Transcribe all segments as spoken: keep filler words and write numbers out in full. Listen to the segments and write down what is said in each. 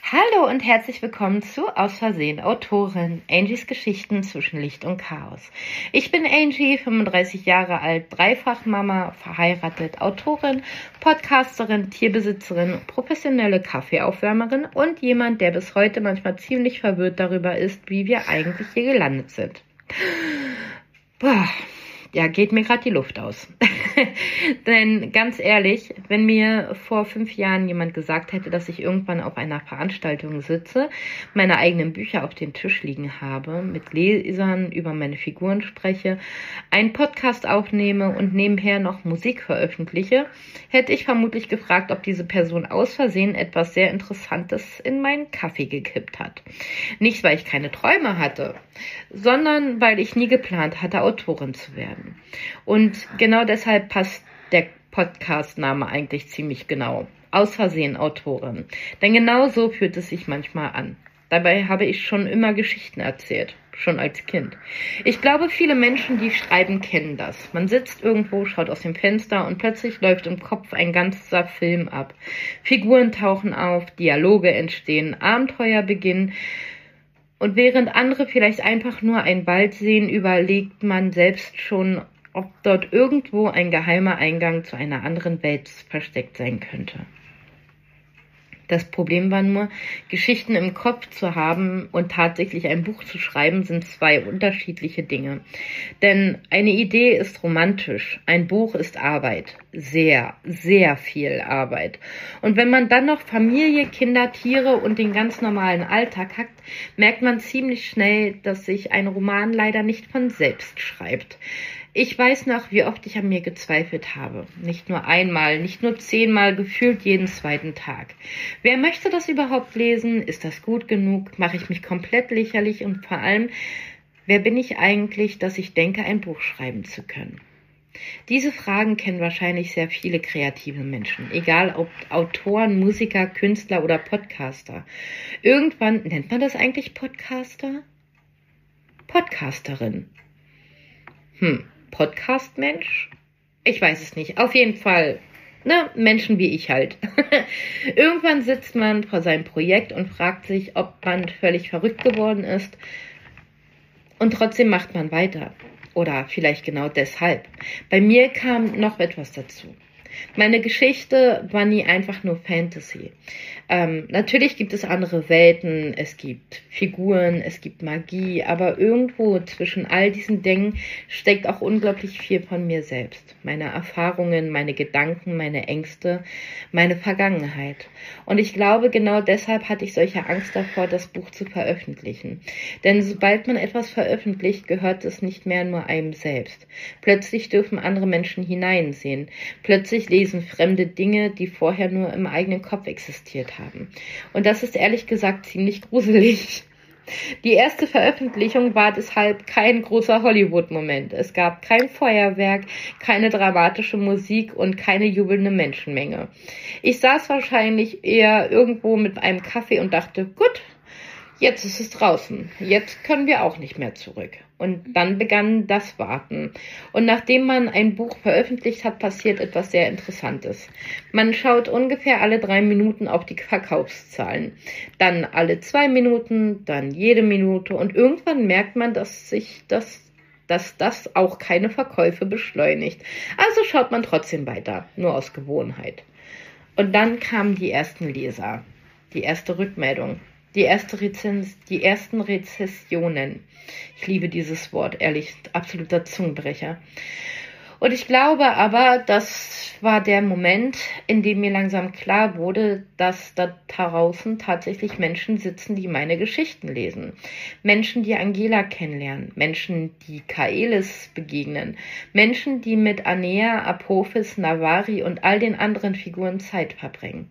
Hallo und herzlich willkommen zu Aus Versehen Autorin, Angies Geschichten zwischen Licht und Chaos. Ich bin Angie, fünfunddreißig Jahre alt, Dreifachmama, verheiratet, Autorin, Podcasterin, Tierbesitzerin, professionelle Kaffeeaufwärmerin und jemand, der bis heute manchmal ziemlich verwirrt darüber ist, wie wir eigentlich hier gelandet sind. Boah. Ja, geht mir gerade die Luft aus. Denn ganz ehrlich, wenn mir vor fünf Jahren jemand gesagt hätte, dass ich irgendwann auf einer Veranstaltung sitze, meine eigenen Bücher auf dem Tisch liegen habe, mit Lesern über meine Figuren spreche, einen Podcast aufnehme und nebenher noch Musik veröffentliche, hätte ich vermutlich gefragt, ob diese Person aus Versehen etwas sehr Interessantes in meinen Kaffee gekippt hat. Nicht, weil ich keine Träume hatte, sondern weil ich nie geplant hatte, Autorin zu werden. Und genau deshalb passt der Podcast-Name eigentlich ziemlich genau. Aus Versehen Autorin. Denn genau so fühlt es sich manchmal an. Dabei habe ich schon immer Geschichten erzählt, schon als Kind. Ich glaube, viele Menschen, die schreiben, kennen das. Man sitzt irgendwo, schaut aus dem Fenster und plötzlich läuft im Kopf ein ganzer Film ab. Figuren tauchen auf, Dialoge entstehen, Abenteuer beginnen. Und während andere vielleicht einfach nur einen Wald sehen, überlegt man selbst schon, ob dort irgendwo ein geheimer Eingang zu einer anderen Welt versteckt sein könnte. Das Problem war nur, Geschichten im Kopf zu haben und tatsächlich ein Buch zu schreiben, sind zwei unterschiedliche Dinge. Denn eine Idee ist romantisch, ein Buch ist Arbeit. Sehr, sehr viel Arbeit. Und wenn man dann noch Familie, Kinder, Tiere und den ganz normalen Alltag hat, merkt man ziemlich schnell, dass sich ein Roman leider nicht von selbst schreibt. Ich weiß noch, wie oft ich an mir gezweifelt habe. Nicht nur einmal, nicht nur zehnmal, gefühlt jeden zweiten Tag. Wer möchte das überhaupt lesen? Ist das gut genug? Mache ich mich komplett lächerlich? Und vor allem, wer bin ich eigentlich, dass ich denke, ein Buch schreiben zu können? Diese Fragen kennen wahrscheinlich sehr viele kreative Menschen, egal ob Autoren, Musiker, Künstler oder Podcaster. Irgendwann, nennt man das eigentlich Podcaster? Podcasterin. Hm. Podcast-Mensch? Ich weiß es nicht. Auf jeden Fall, ne, Menschen wie ich halt. Irgendwann sitzt man vor seinem Projekt und fragt sich, ob man völlig verrückt geworden ist. Und trotzdem macht man weiter. Oder vielleicht genau deshalb. Bei mir kam noch etwas dazu. Meine Geschichte war nie einfach nur Fantasy. Ähm, natürlich gibt es andere Welten, es gibt Figuren, es gibt Magie, aber irgendwo zwischen all diesen Dingen steckt auch unglaublich viel von mir selbst. Meine Erfahrungen, meine Gedanken, meine Ängste, meine Vergangenheit. Und ich glaube, genau deshalb hatte ich solche Angst davor, das Buch zu veröffentlichen. Denn sobald man etwas veröffentlicht, gehört es nicht mehr nur einem selbst. Plötzlich dürfen andere Menschen hineinsehen. Plötzlich lesen fremde Dinge, die vorher nur im eigenen Kopf existiert haben. Und das ist ehrlich gesagt ziemlich gruselig. Die erste Veröffentlichung war deshalb kein großer Hollywood-Moment. Es gab kein Feuerwerk, keine dramatische Musik und keine jubelnde Menschenmenge. Ich saß wahrscheinlich eher irgendwo mit einem Kaffee und dachte, gut, jetzt ist es draußen. Jetzt können wir auch nicht mehr zurück. Und dann begann das Warten. Und nachdem man ein Buch veröffentlicht hat, passiert etwas sehr Interessantes. Man schaut ungefähr alle drei Minuten auf die Verkaufszahlen. Dann alle zwei Minuten, dann jede Minute. Und irgendwann merkt man, dass sich das, dass das auch keine Verkäufe beschleunigt. Also schaut man trotzdem weiter, nur aus Gewohnheit. Und dann kamen die ersten Leser, die erste Rückmeldung. Die, erste Rezens- die ersten Rezessionen. Ich liebe dieses Wort, ehrlich, absoluter Zungenbrecher. Und ich glaube aber, das war der Moment, in dem mir langsam klar wurde, dass da draußen tatsächlich Menschen sitzen, die meine Geschichten lesen. Menschen, die Angela kennenlernen. Menschen, die Kaelis begegnen. Menschen, die mit Anea, Apophis, Navari und all den anderen Figuren Zeit verbringen.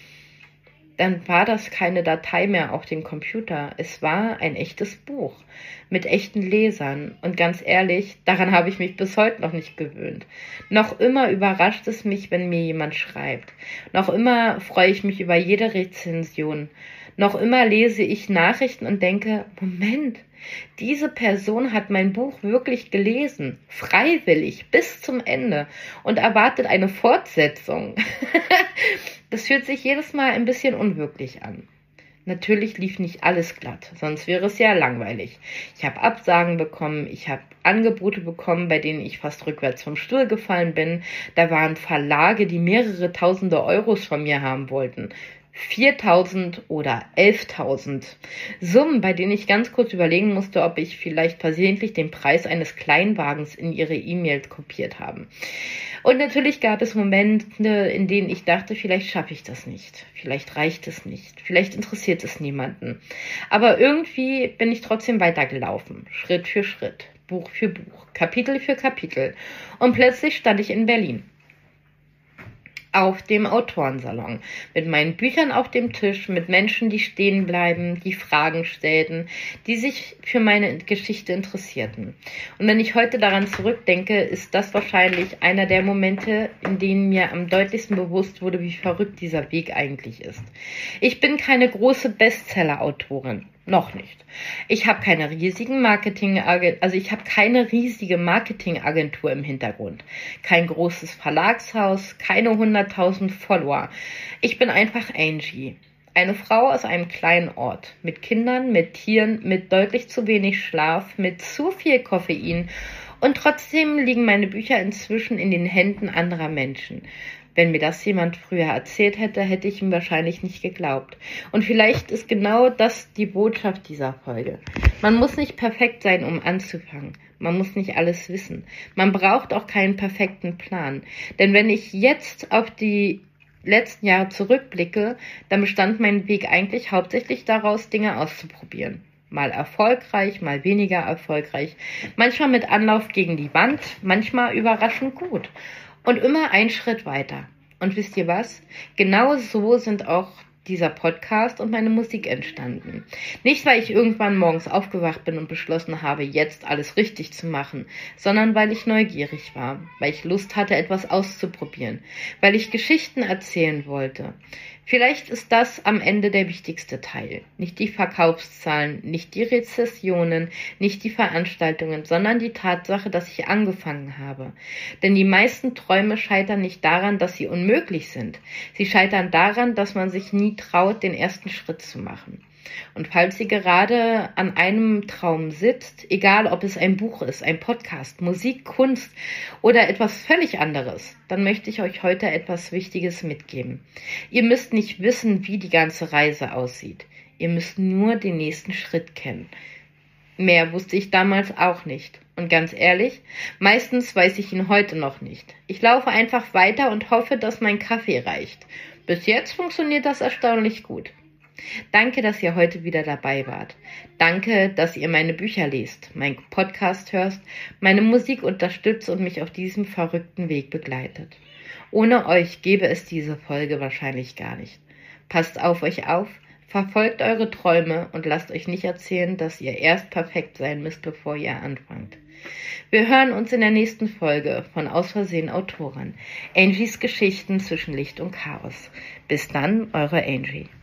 Dann war das keine Datei mehr auf dem Computer. Es war ein echtes Buch mit echten Lesern. Und ganz ehrlich, daran habe ich mich bis heute noch nicht gewöhnt. Noch immer überrascht es mich, wenn mir jemand schreibt. Noch immer freue ich mich über jede Rezension. Noch immer lese ich Nachrichten und denke, Moment, diese Person hat mein Buch wirklich gelesen, freiwillig, bis zum Ende und erwartet eine Fortsetzung. Das fühlt sich jedes Mal ein bisschen unwirklich an. Natürlich lief nicht alles glatt, sonst wäre es ja langweilig. Ich habe Absagen bekommen, ich habe Angebote bekommen, bei denen ich fast rückwärts vom Stuhl gefallen bin. Da waren Verlage, die mehrere tausende Euros von mir haben wollten. viertausend oder elftausend. Summen, bei denen ich ganz kurz überlegen musste, ob ich vielleicht versehentlich den Preis eines Kleinwagens in ihre E-Mails kopiert habe. Und natürlich gab es Momente, in denen ich dachte, vielleicht schaffe ich das nicht, vielleicht reicht es nicht, vielleicht interessiert es niemanden. Aber irgendwie bin ich trotzdem weitergelaufen, Schritt für Schritt, Buch für Buch, Kapitel für Kapitel. Und plötzlich stand ich in Berlin. Auf dem Autorensalon, mit meinen Büchern auf dem Tisch, mit Menschen, die stehen bleiben, die Fragen stellten, die sich für meine Geschichte interessierten. Und wenn ich heute daran zurückdenke, ist das wahrscheinlich einer der Momente, in denen mir am deutlichsten bewusst wurde, wie verrückt dieser Weg eigentlich ist. Ich bin keine große Bestseller-Autorin. Noch nicht. Ich habe keine riesigen Marketingagentur, also ich habe keine riesige Marketingagentur im Hintergrund. Kein großes Verlagshaus, keine hunderttausend Follower. Ich bin einfach Angie. Eine Frau aus einem kleinen Ort. Mit Kindern, mit Tieren, mit deutlich zu wenig Schlaf, mit zu viel Koffein. Und trotzdem liegen meine Bücher inzwischen in den Händen anderer Menschen. Wenn mir das jemand früher erzählt hätte, hätte ich ihm wahrscheinlich nicht geglaubt. Und vielleicht ist genau das die Botschaft dieser Folge. Man muss nicht perfekt sein, um anzufangen. Man muss nicht alles wissen. Man braucht auch keinen perfekten Plan. Denn wenn ich jetzt auf die letzten Jahre zurückblicke, dann bestand mein Weg eigentlich hauptsächlich daraus, Dinge auszuprobieren. Mal erfolgreich, mal weniger erfolgreich. Manchmal mit Anlauf gegen die Wand, manchmal überraschend gut. Und immer einen Schritt weiter. Und wisst ihr was? Genau so sind auch dieser Podcast und meine Musik entstanden. Nicht, weil ich irgendwann morgens aufgewacht bin und beschlossen habe, jetzt alles richtig zu machen, sondern weil ich neugierig war, weil ich Lust hatte, etwas auszuprobieren, weil ich Geschichten erzählen wollte. Vielleicht ist das am Ende der wichtigste Teil. Nicht die Verkaufszahlen, nicht die Rezessionen, nicht die Veranstaltungen, sondern die Tatsache, dass ich angefangen habe. Denn die meisten Träume scheitern nicht daran, dass sie unmöglich sind. Sie scheitern daran, dass man sich nie traut, den ersten Schritt zu machen. Und falls ihr gerade an einem Traum sitzt, egal ob es ein Buch ist, ein Podcast, Musik, Kunst oder etwas völlig anderes, dann möchte ich euch heute etwas Wichtiges mitgeben. Ihr müsst nicht wissen, wie die ganze Reise aussieht. Ihr müsst nur den nächsten Schritt kennen. Mehr wusste ich damals auch nicht. Und ganz ehrlich, meistens weiß ich ihn heute noch nicht. Ich laufe einfach weiter und hoffe, dass mein Kaffee reicht. Bis jetzt funktioniert das erstaunlich gut. Danke, dass ihr heute wieder dabei wart. Danke, dass ihr meine Bücher lest, meinen Podcast hörst, meine Musik unterstützt und mich auf diesem verrückten Weg begleitet. Ohne euch gäbe es diese Folge wahrscheinlich gar nicht. Passt auf euch auf, verfolgt eure Träume und lasst euch nicht erzählen, dass ihr erst perfekt sein müsst, bevor ihr anfangt. Wir hören uns in der nächsten Folge von Aus Versehen Autorin. Angies Geschichten zwischen Licht und Chaos. Bis dann, eure Angie.